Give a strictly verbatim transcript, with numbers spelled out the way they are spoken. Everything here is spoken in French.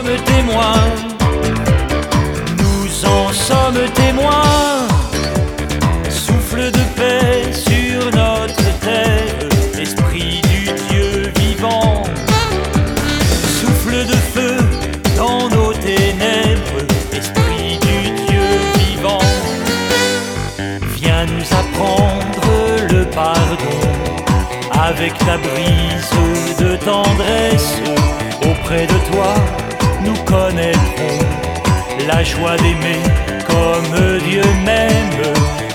sommes témoins, nous en sommes témoins. Souffle de paix sur notre terre, esprit du Dieu vivant. Souffle de feu dans nos ténèbres, esprit du Dieu vivant. Viens nous apprendre le pardon, avec ta brise de tendresse. Auprès de toi, nous connaîtrons la joie d'aimer comme Dieu m'aime.